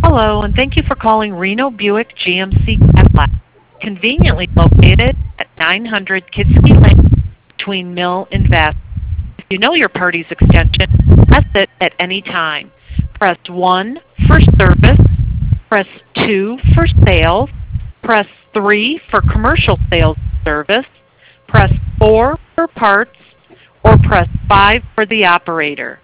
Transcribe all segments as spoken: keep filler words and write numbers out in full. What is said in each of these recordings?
Hello, and thank you for calling Reno Buick G M C Cadillac, conveniently located at nine hundred Kitski Lane between Mill and Vest. If you know your party's extension, press it at any time. Press one for service, press two for sales, press three for commercial sales service, press four for parts, or press five for the operator.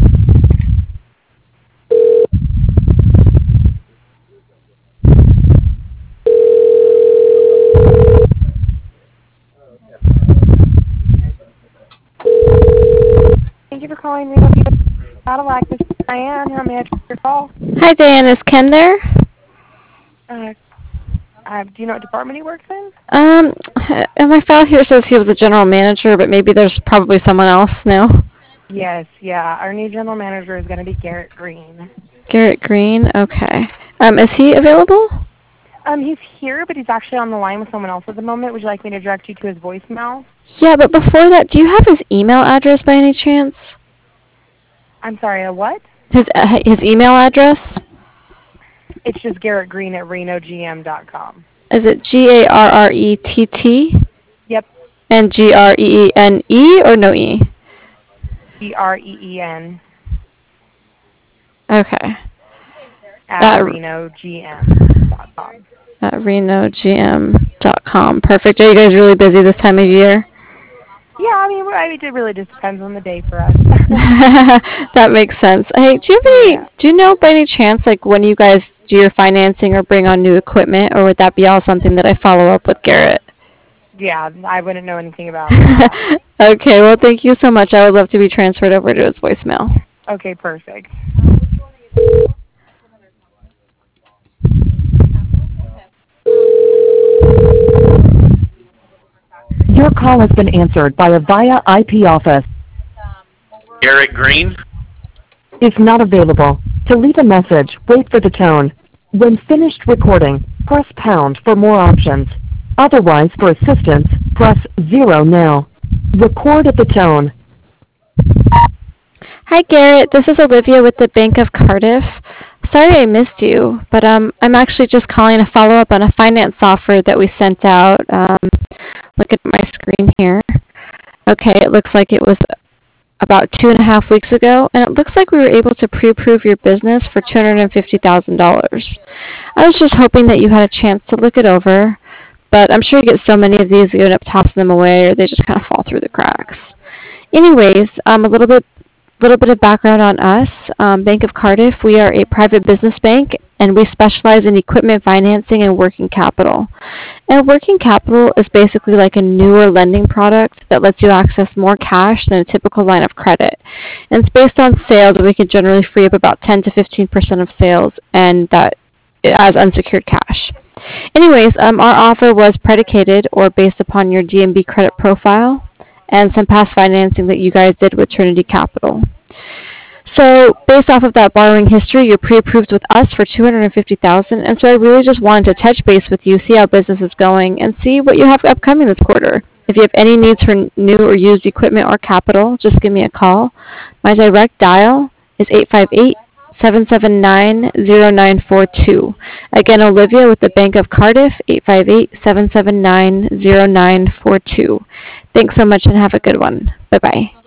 Thank you for calling Reno Buick Cadillac. This is Diane. How may I take your call? Hi, Diane. Is Ken there? Uh, uh, do you know what department he works in? Um, and my file here says he was a general manager, but maybe there's probably someone else now. Yes, yeah. Our new general manager is going to be Garrett Green. Garrett Green. Okay. Um, is he available? Um, he's here, but he's actually on the line with someone else at the moment. Would you like me to direct you to his voicemail? Yeah, but before that, do you have his email address by any chance? I'm sorry, a what? His uh, his email address? It's just Garrett Green at reno g m dot com. Is it G A R R E T T? Yep. And G R E E N E or no E? G R E E N. Okay. At At reno g m dot com. At reno g m dot com. Perfect. Are you guys really busy this time of year? Yeah, I mean, I mean, it really just depends on the day for us. That makes sense. Hey, do you have any, Yeah. do you know by any chance, like when you guys do your financing or bring on new equipment, or would that be all something that I follow up with Garrett? Yeah, I wouldn't know anything about that. Okay, well, thank you so much. I would love to be transferred over to his voicemail. Okay, perfect. Your call has been answered by a Via I P office. Garrett Green? Is not available. To leave a message, wait for the tone. When finished recording, press pound for more options. Otherwise, for assistance, press zero now. Record at the tone. Hi, Garrett. This is Olivia with the Bank of Cardiff. Sorry I missed you, but um, I'm actually just calling to follow up on a finance offer that we sent out. Um, look at my screen here. Okay, it looks like it was about two and a half weeks ago, and it looks like we were able to pre-approve your business for two hundred fifty thousand dollars. I was just hoping that you had a chance to look it over, but I'm sure you get so many of these you end up tossing them away, or they just kind of fall through the cracks. Anyways, um, a little bit little bit of background on us. Um, Bank of Cardiff, we are a private business bank, and we specialize in equipment financing and working capital. And working capital is basically like a newer lending product that lets you access more cash than a typical line of credit. And it's based on sales, where we can generally free up about ten to fifteen percent of sales, and that as unsecured cash. Anyways, um, our offer was predicated or based upon your D M B credit profile and some past financing that you guys did with Trinity Capital. So based off of that borrowing history, you're pre-approved with us for two hundred fifty thousand dollars, and so I really just wanted to touch base with you, see how business is going, and see what you have upcoming this quarter. If you have any needs for new or used equipment or capital, just give me a call. My direct dial is eight five eight, seven seven nine, zero nine four two. Again, Olivia with the Bank of Cardiff, eight five eight, seven seven nine, zero nine four two. Thanks so much and have a good one. Bye-bye.